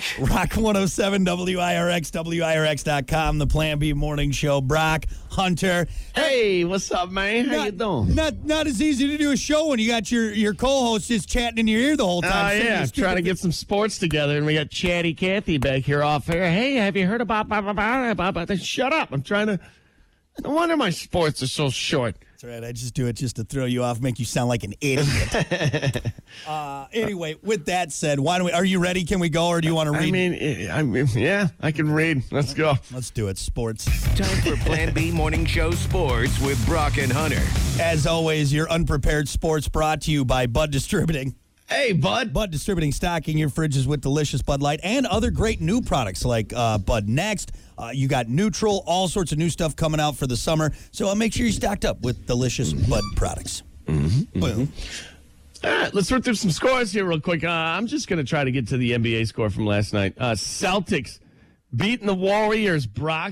Rock 107 WIRX, WIRX.com, the Plan B Morning Show. Brock, Hunter. Hey, what's up, man? How you doing? Not as easy to do a show when you got your co-host just chatting in your ear the whole time. Oh, yeah, trying to get some sports together, and we got Chatty Cathy back here off air. Hey, have you heard about Shut up. I'm trying to... No wonder my sports are so short. That's right. I just do it just to throw you off, make you sound like an idiot. Anyway, with that said, are you ready? Can we go, or do you want to read? I mean, yeah, I can read. Let's go. Let's do it. Sports. Time for Plan B Morning Show Sports with Brock and Hunter. As always, your unprepared sports brought to you by Bud Distributing. Hey, Bud. Bud Distributing, stocking your fridges with delicious Bud Light and other great new products like Bud Next. You got Neutral, all sorts of new stuff coming out for the summer. So make sure you're stocked up with delicious Bud products. Mm-hmm. Well, all right, let's run through some scores here real quick. I'm just going to try to get to the NBA score from last night. Celtics beating the Warriors, Brock.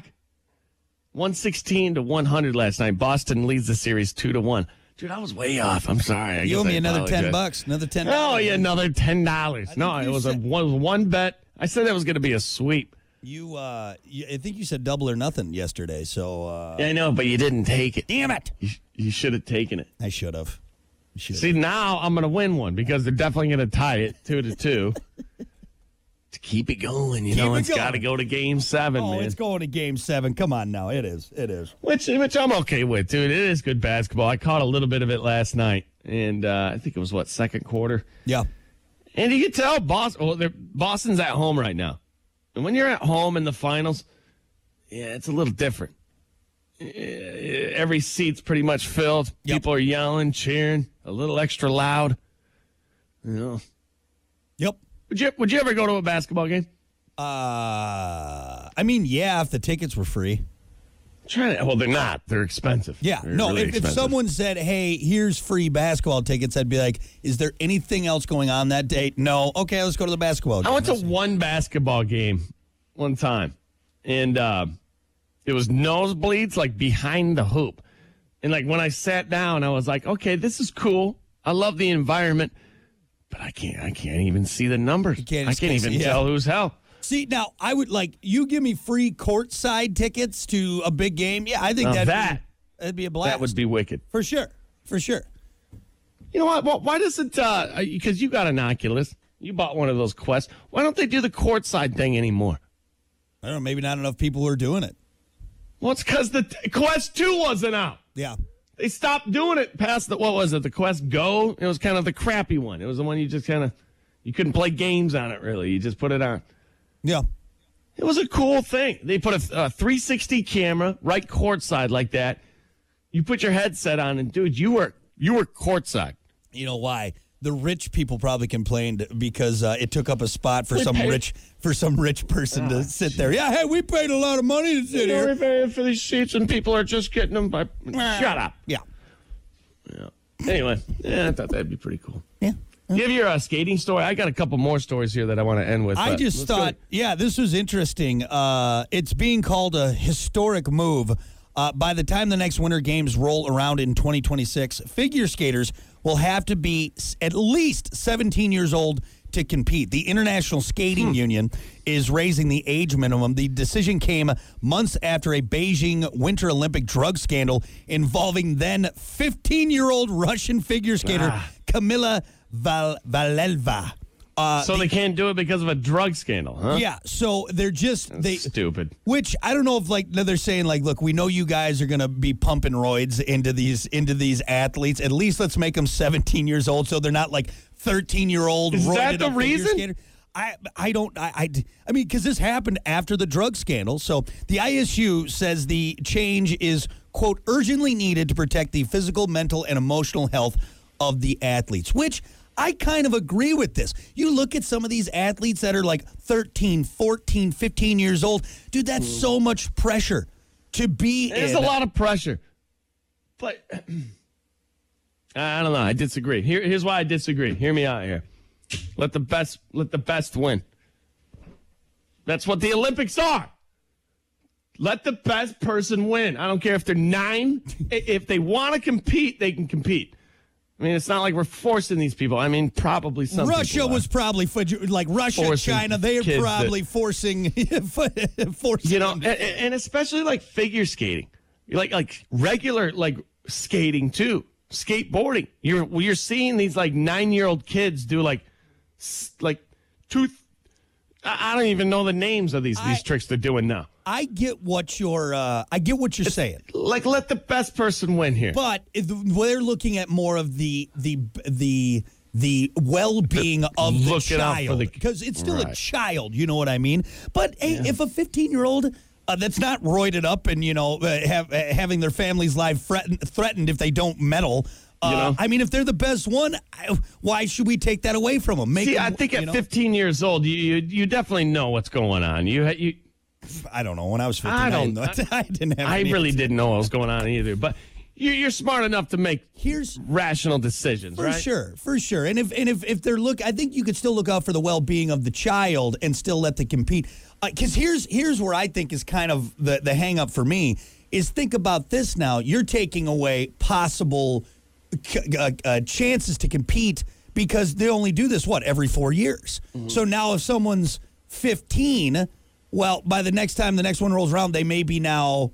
116-100 last night. Boston leads the series 2-1. Dude, I was way off. I'm sorry. You owe me another $10. Another $10. Oh, yeah, another $10. No, it was one bet. I said that was going to be a sweep. I think you said double or nothing yesterday. So yeah, I know, but you didn't take it. Damn it! You should have taken it. I should have. See, now I'm going to win one because they're definitely going to tie it 2-2. To keep it going, it's got to go to Game 7, man. It's going to Game 7. Come on now, it is. Which I'm okay with, dude. It is good basketball. I caught a little bit of it last night, and I think it was second quarter. Yeah. And you can tell Boston's at home right now. And when you're at home in the finals, yeah, it's a little different. Every seat's pretty much filled. Yep. People are yelling, cheering, a little extra loud. Yep. Would you ever go to a basketball game? Yeah, if the tickets were free. Well, they're not. They're expensive. Yeah. They're really if someone said, hey, here's free basketball tickets, I'd be like, is there anything else going on that day? No. Okay, let's go to the basketball game. I went to one basketball game one time, and it was nosebleeds, like behind the hoop. And like when I sat down, I was like, okay, this is cool. I love the environment, but I can't even see the numbers. I can't even tell who's hell. See, now, I would you give me free courtside tickets to a big game. Yeah, I think that'd be a blast. That would be wicked. For sure. You know what? Why doesn't, because you got an Oculus, you bought one of those Quests, why don't they do the courtside thing anymore? I don't know, maybe not enough people are doing it. Well, it's because the Quest 2 wasn't out. Yeah. They stopped doing it past the Quest Go? It was kind of the crappy one. It was the one you just you couldn't play games on it, really. You just put it on. Yeah. It was a cool thing. They put a 360 camera right courtside like that. You put your headset on, and dude, you were courtside. You know why? The rich people probably complained because it took up a spot for some rich person to sit there. Yeah, hey, we paid a lot of money to sit here. We're paying for these seats, and people are just getting them by. Shut up. Yeah. Anyway, I thought that'd be pretty cool. Yeah. Give your skating story. I got a couple more stories here that I want to end with. I just thought, this was interesting. It's being called a historic move. By the time the next Winter Games roll around in 2026, figure skaters will have to be at least 17 years old to compete. The International Skating Union is raising the age minimum. The decision came months after a Beijing Winter Olympic drug scandal involving then 15-year-old Russian figure skater Kamila Valelva. So they can't do it because of a drug scandal, huh? Yeah, so they're stupid. Which I don't know if they're saying look, we know you guys are going to be pumping roids into these athletes. At least let's make them 17 years old so they're not 13-year-old. Is that the reason? Skater. I mean, because this happened after the drug scandal. So the ISU says the change is, quote, urgently needed to protect the physical, mental, and emotional health of the athletes, which I kind of agree with this. You look at some of these athletes that are 13, 14, 15 years old. Dude, that's so much pressure to be in. There's a lot of pressure. But I don't know. I disagree. Here's why I disagree. Hear me out here. Let the best win. That's what the Olympics are. Let the best person win. I don't care if they're 9. If they want to compete, they can compete. I mean, it's not like we're forcing these people. I mean, probably some Russia people was probably like Russia, Forcing China. They are kids probably forcing, forcing. you know, them to- and especially like figure skating, like regular like skating too, skateboarding. You're seeing these like 9-year-old kids do like tooth. I don't even know the names of these tricks they're doing now. I get what you're saying. Like, let the best person win here. But they're looking at more of the well-being of the Looking out for child, the- because it's still a Right. child. You know what I mean? But hey, if a 15-year-old that's not roided up and having their family's life threatened if they don't medal. I mean, if they're the best one, why should we take that away from them? I think at 15 years old, you definitely know what's going on. You I don't know. When I was 15, I didn't have. I really didn't know what was going on either. But you're smart enough to make rational decisions, for right? For sure. And if they're I think you could still look out for the well-being of the child and still let them compete. Because here's where I think is kind of the hang up for me is think about this now. You're taking away possible chances to compete because they only do this every 4 years. Mm-hmm. So now if someone's 15, well, by the next time the next one rolls around, they may be now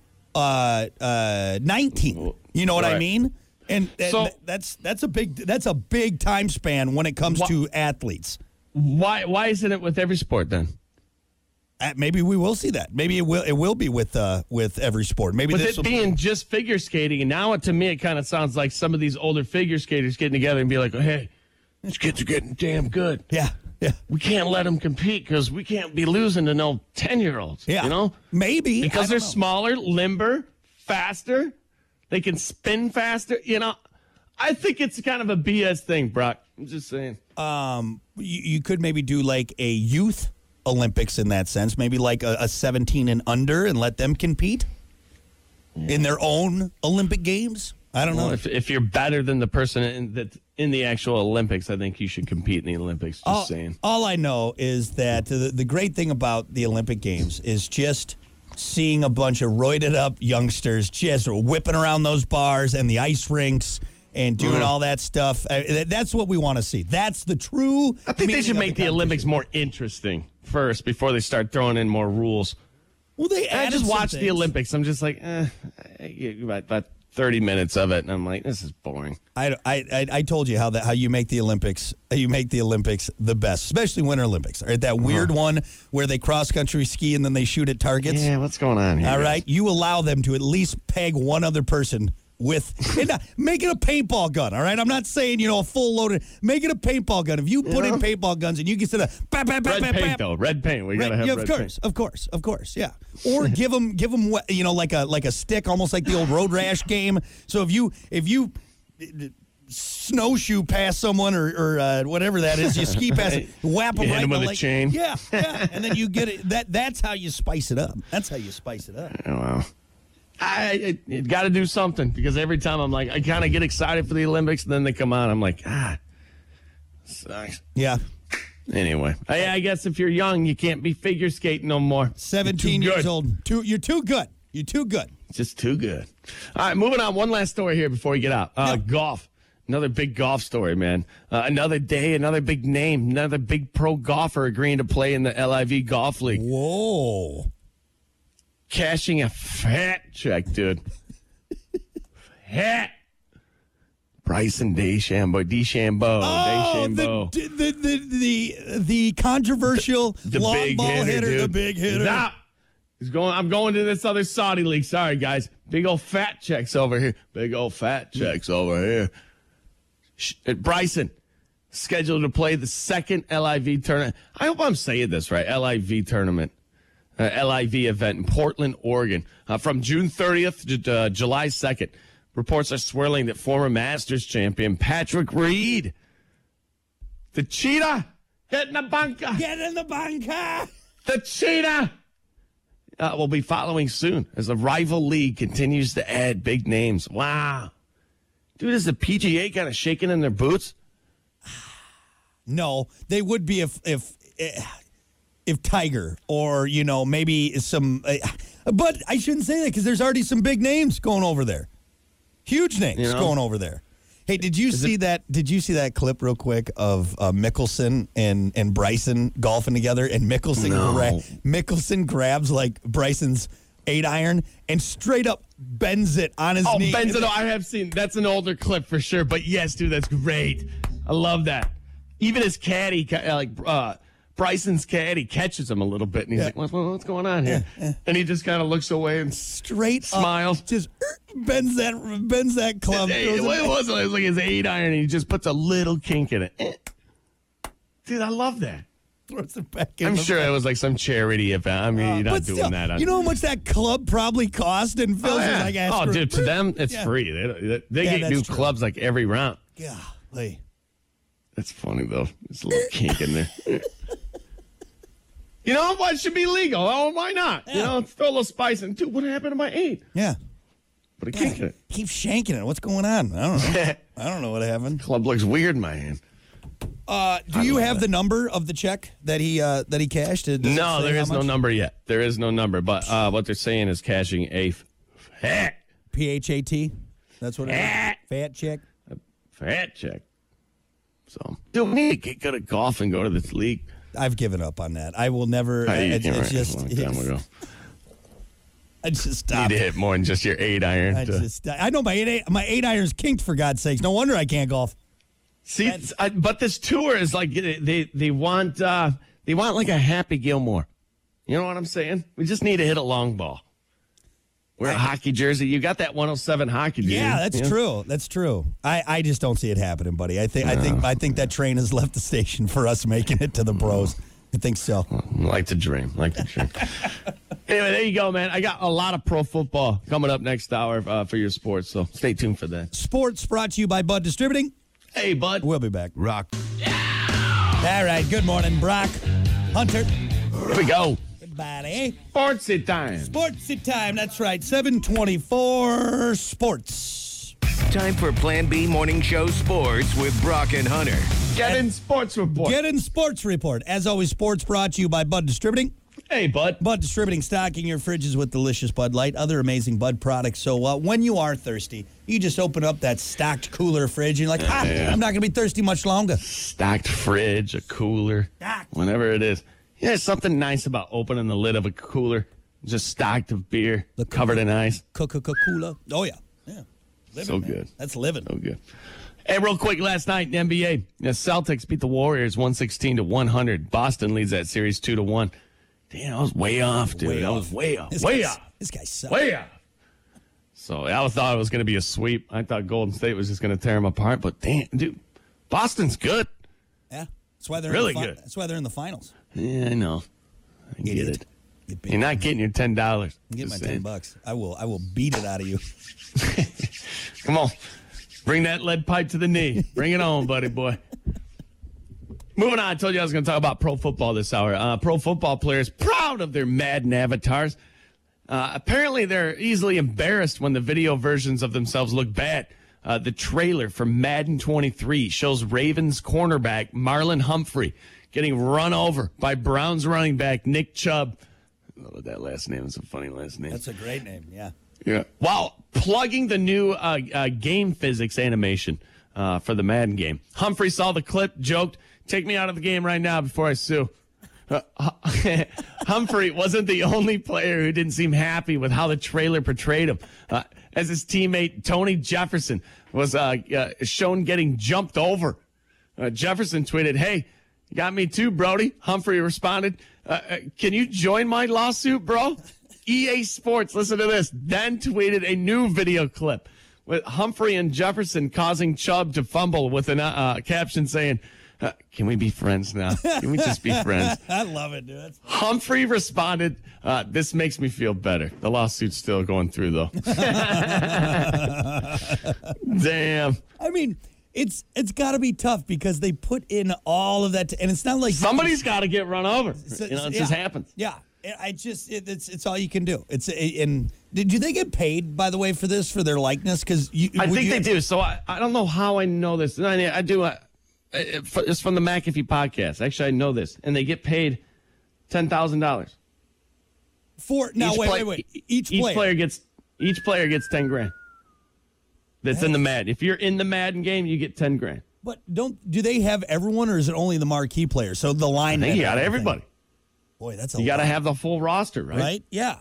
19. You know what I mean? And so, that's a big time span when it comes to athletes. Why isn't it with every sport then? Maybe we will see that. Maybe it will be with every sport. Maybe with it being just figure skating, and now to me it kind of sounds like some of these older figure skaters getting together and be like, "Hey, these kids are getting damn good. Yeah. We can't let them compete because we can't be losing to no 10-year-olds. Yeah, you know, maybe because they're smaller, limber, faster. They can spin faster. You know, I think it's kind of a BS thing, Brock. I'm just saying. You could maybe do like a youth Olympics in that sense, maybe like a 17 and under, and let them compete in their own Olympic Games. I don't know. If you're better than the person that's in the actual Olympics, I think you should compete in the Olympics. Just saying. All I know is that the great thing about the Olympic Games is just seeing a bunch of roided up youngsters just whipping around those bars and the ice rinks and doing all that stuff. That's what we want to see. That's the true. I think they should make the Olympics more interesting first before they start throwing in more rules. Well, I just watch the Olympics. I'm just like, about 30 minutes of it, and I'm like, this is boring. I told you how you make the Olympics. You make the Olympics the best, especially Winter Olympics. Right? That weird one where they cross country ski and then they shoot at targets. Yeah, what's going on here? All right, you allow them to at least peg one other person with make it a paintball gun. All right, I'm not saying a full loaded. Make it a paintball gun. If you put in paintball guns and you get to the red paint though, red paint. We gotta have red paint. Of course, yeah. Or give them like a stick, almost like the old road rash game. So if you snowshoe past someone or whatever that is, you ski past it, whap them right in with a chain. Yeah, and then you get it. That's how you spice it up. Oh, wow. I got to do something because every time I'm like, I kind of get excited for the Olympics, and then they come on, I'm like, sucks. Yeah. Anyway, I guess if you're young, you can't be figure skating no more. 17 years old. You're too good. Just too good. All right, moving on. One last story here before we get out. Golf. Another big golf story, man. Another day, another big name, another big pro golfer agreeing to play in the LIV Golf League. Whoa. Cashing a fat check, dude. Fat. Bryson DeChambeau. The controversial the long big ball hitter, the big hitter. Stop. I'm going to this other Saudi league. Sorry, guys. Big old fat checks over here. Bryson, scheduled to play the second LIV tournament. I hope I'm saying this right. LIV tournament. LIV event in Portland, Oregon, from June 30th to July 2nd. Reports are swirling that former Masters champion Patrick Reed, the cheetah, get in the bunker. The cheetah will be following soon as the rival league continues to add big names. Wow. Dude, is the PGA kind of shaking in their boots? No, they would be if Tiger or, maybe some, but I shouldn't say that because there's already some big names going over there. Huge names going over there. Hey, did you see that? Did you see that clip real quick of Mickelson and Bryson golfing together? And Mickelson grabs like Bryson's 8-iron and straight up bends it on his knee. Oh, bends it. I have seen. That's an older clip for sure. But yes, dude, that's great. I love that. Even his caddy, Bryson's caddy, catches him a little bit, and he's like, "What's going on here?" And he just kind of looks away and straight smiles. Just bends that club. It was like his 8-iron, and he just puts a little kink in it. Dude, I love that. Throws it back in. I'm sure it was like some charity event. I mean, you're not doing that. You know how much that club probably cost? And Phil's was like, dude, to them, it's free. They get new clubs like every round. Golly. That's funny, though. There's a little kink in there. You know what? It should be legal. Oh, why not? Yeah. You know, throw a little spice in. Dude, what happened to my 8? Yeah. Put a kink in it. Keep shanking it. What's going on? I don't know. I don't know what happened. Club looks weird in my hand. Do you have the number of the check that he cashed? No, there is no number yet. There is no number. But what they're saying is cashing a PHAT. That's what it is. Fat check. Fat check. So, dude, we need to get good at golf and go to this league. I've given up on that. I will never. It's just a long time ago. I just stopped. Need to hit more than just your 8-iron. I know my 8-iron's kinked, for God's sakes. No wonder I can't golf. See, but this tour is like they want like a Happy Gilmore. You know what I'm saying? We just need to hit a long ball. Wear a hockey jersey. You got that 107 hockey jersey. Yeah, that's true. That's true. I just don't see it happening, buddy. I think that train has left the station for us making it to the pros. I think so. Like to dream. Anyway, there you go, man. I got a lot of pro football coming up next hour for your sports, so stay tuned for that. Sports brought to you by Bud Distributing. Hey, Bud. We'll be back. Rock. Yeah. All right. Good morning, Brock. Hunter. Here we go. Everybody. Sportsy time. Sportsy time. That's right. 724 Sports. Time for Plan B Morning Show Sports with Brock and Hunter. Get in Sports Report. Get in Sports Report. As always, sports brought to you by Bud Distributing. Hey, Bud. Bud Distributing, stocking your fridges with delicious Bud Light, other amazing Bud products. So when you are thirsty, you just open up that stocked cooler fridge, and you're like, I'm not going to be thirsty much longer. Stocked fridge, a cooler, whenever it is. Yeah, there's something nice about opening the lid of a cooler, just stocked of beer, covered in ice. Coca-Cola. Oh, yeah. Living, so man. good. That's living. So good. Hey, real quick, last night in the NBA, the Celtics beat the Warriors 116-100. Boston leads that series 2-1. Damn, I was way off, dude. I was way off. Way off. This guy sucks. Way off. So I thought it was going to be a sweep. I thought Golden State was just going to tear them apart. But damn, dude, Boston's good. Yeah, that's why they're really good. That's why they're in the finals. Yeah, I know. I get it. You're not getting your $10. Get my $10. I will beat it out of you. Come on, bring that lead pipe to the knee. Bring it on, buddy boy. Moving on, I told you I was going to talk about pro football this hour. Pro football players proud of their Madden avatars. Apparently, they're easily embarrassed when the video versions of themselves look bad. The trailer for Madden 23 shows Ravens cornerback Marlon Humphrey getting run over by Browns running back Nick Chubb. I love that last name. It's a funny last name. That's a great name, yeah. Yeah. While plugging the new game physics animation for the Madden game, Humphrey saw the clip, joked, "Take me out of the game right now before I sue." Humphrey wasn't the only player who didn't seem happy with how the trailer portrayed him. As his teammate Tony Jefferson was shown getting jumped over. Jefferson tweeted, "Hey, you got me too, Brody." Humphrey responded, "Can you join my lawsuit, bro?" EA Sports, listen to this, then tweeted a new video clip with Humphrey and Jefferson causing Chubb to fumble with a caption saying, "Can we be friends now? Can we just be friends?" I love it, dude. Humphrey responded, "This makes me feel better." The lawsuit's still going through, though. Damn. I mean, it's got to be tough because they put in all of that, and it's not like somebody's got to get run over. It just happens. Yeah. It's all you can do. And do they get paid, by the way, for this, for their likeness? Because I think they do. So I don't know how I know this. I do. It's from the McAfee podcast. Actually, I know this, and they get paid $10,000 for. Now wait. Each player gets $10,000. that's in the Madden. If you're in the Madden game, you get 10 grand. But do they have everyone, or is it only the marquee players? So the line. I think you got everybody. Boy, that's you got to have the full roster, right? Right? Yeah.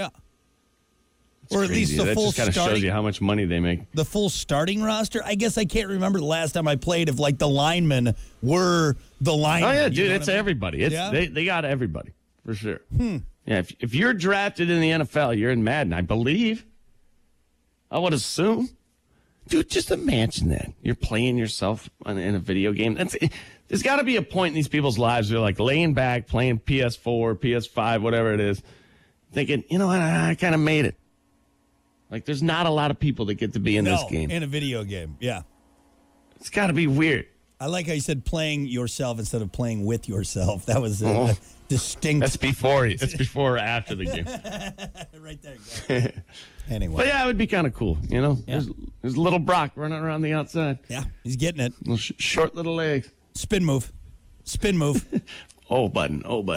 It's or at crazy. least the that full just kind of starting. shows you how much money they make. The full starting roster. I guess I can't remember the last time I played if like the linemen were the linemen. Oh yeah, dude, you know it's everybody. They got everybody for sure. Yeah, if you're drafted in the NFL, you're in Madden, I believe. I would assume. Dude, just imagine that. You're playing yourself in a video game. There's got to be a point in these people's lives where they're like laying back, playing PS4, PS5, whatever it is, thinking, you know what, I kind of made it. Like, there's not a lot of people that get to be in this game. In a video game, yeah. It's got to be weird. I like how you said playing yourself instead of playing with yourself. That was a distinct. That's before or after the game. Right there. Anyway. But yeah, it would be kind of cool, you know? Yeah. There's little Brock running around the outside. Yeah, he's getting it. Little short little legs. Spin move. Oh, button.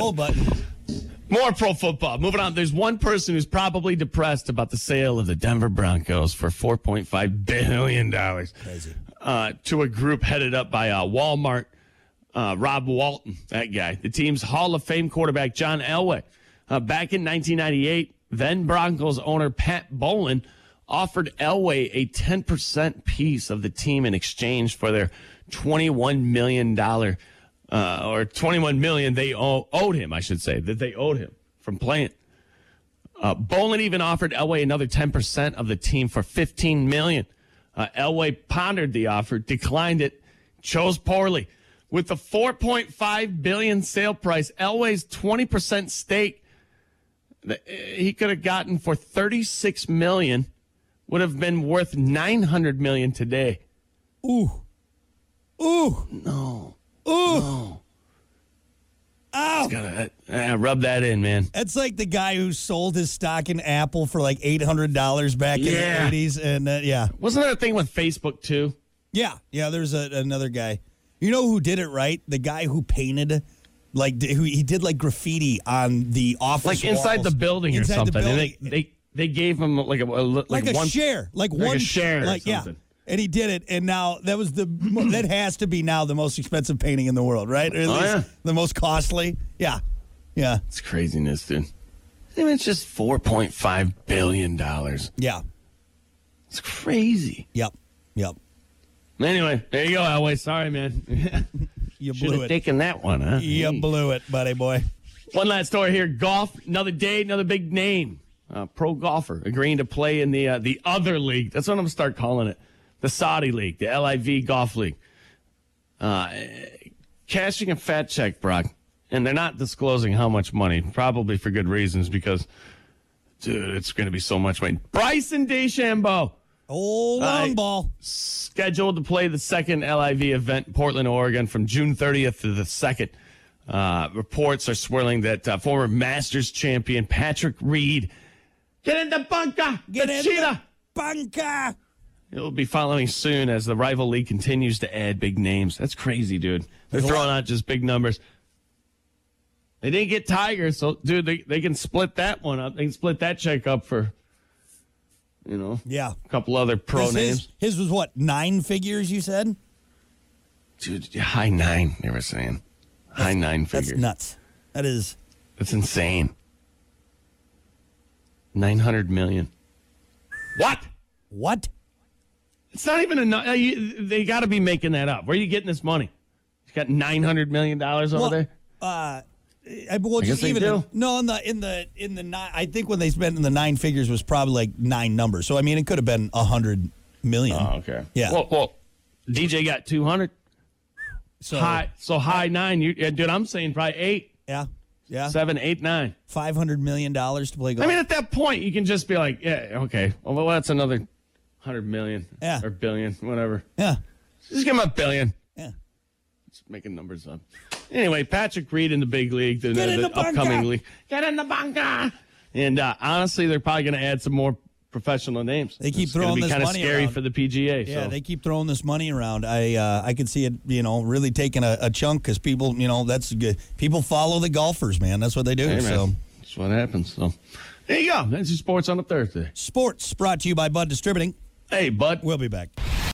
More pro football. Moving on. There's one person who's probably depressed about the sale of the Denver Broncos for $4.5 billion. Crazy. To a group headed up by Walmart, Rob Walton, that guy. The team's Hall of Fame quarterback, John Elway. Back in 1998, then Broncos owner Pat Bowlen offered Elway a 10% piece of the team in exchange for their $21 million or $21 million they owed him, I should say, that they owed him from playing. Bowlen even offered Elway another 10% of the team for $15 million. Elway pondered the offer, declined it, chose poorly. With the $4.5 billion sale price, Elway's 20% stake he could have gotten for $36 million would have been worth $900 million today. Ooh. No. Ow. Gotta rub that in, man. That's like the guy who sold his stock in Apple for like $800 back in the 80s. And Wasn't there a thing with Facebook too? Yeah, there's another guy. You know who did it right? The guy who painted, he did like graffiti on the office like inside walls. The building or Inside something. the building. And they gave him like a share. Like one a share or yeah. something. And he did it, and now that has to be now the most expensive painting in the world, right? Or at least the most costly. Yeah. It's craziness, dude. I mean, it's just $4.5 billion. Yeah. It's crazy. Yep. Anyway, there you go, Elway. Sorry, man. You Should blew have it. taken that one, huh? You blew it, buddy boy. One last story here. Golf, another day, another big name. Pro golfer agreeing to play in the other league. That's what I'm going to start calling it. The Saudi League, the LIV Golf League. Cashing a fat check, Brock. And they're not disclosing how much money, probably for good reasons, because, dude, it's going to be so much money. Bryson DeChambeau. Oh, long ball. Scheduled to play the second LIV event in Portland, Oregon from June 30th to the 2nd. Reports are swirling that former Masters champion Patrick Reed. Get in the bunker! Get the in cheetah! the bunker! It'll be following soon as the rival league continues to add big names. That's crazy, dude. They're throwing out just big numbers. They didn't get Tiger, so, dude, they can split that one up. They can split that check up for, a couple other pro names. His was what, 9 figures, you said? Dude, high 9, they were saying. High 9 figures. That's nuts. That's insane. $900 million. What? It's not even enough. They got to be making that up. Where are you getting this money? You got $900 million over there? I guess they do. No, in the 9, I think when they spent in the 9 figures was probably like 9 numbers. So I mean, it could have been $100 million. Oh, okay. Yeah. Well, DJ got 200. So high 9. Dude, I'm saying probably 8. Yeah. 7, 8, 9. $500 million to play golf. I mean, at that point, you can just be like, yeah, okay. Well, that's another 100 million or billion, whatever. Yeah. Just give him $1 billion. Yeah. Just making numbers up. Anyway, Patrick Reed in the big league, the upcoming bunker. league. Get in the bunker. And honestly, they're probably going to add some more professional names. They keep throwing this money around. It's going to be kind of scary for the PGA. Yeah, so. they keep throwing this money around. I could see it, really taking a chunk because people, that's good. People follow the golfers, man. That's what they do. Hey, so that's what happens. So there you go. That's your sports on a Thursday. Sports brought to you by Bud Distributing. Hey, bud. We'll be back.